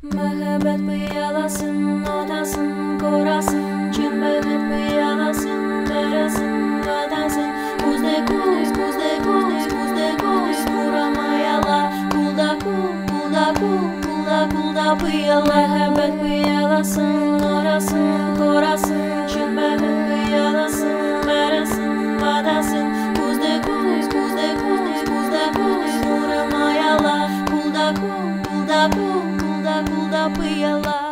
Мәхәббәт пыяласын, атасын, корасын, чын бәхет пыяласын, бәрәсін, ватасын. Күздей күз, күздей күз, күздей күз, курамай ала. Кулда кул, кулда кул, кулда кулда пыяла. Мәхәббәт пыяласын, атасын, корасын, чын бәхет пыяласын, бәрәсін, ватасын. Күздей күз, күздей күз, күздей күз, курамай ала. Кулда кул, кулда кул, кулда пыяла.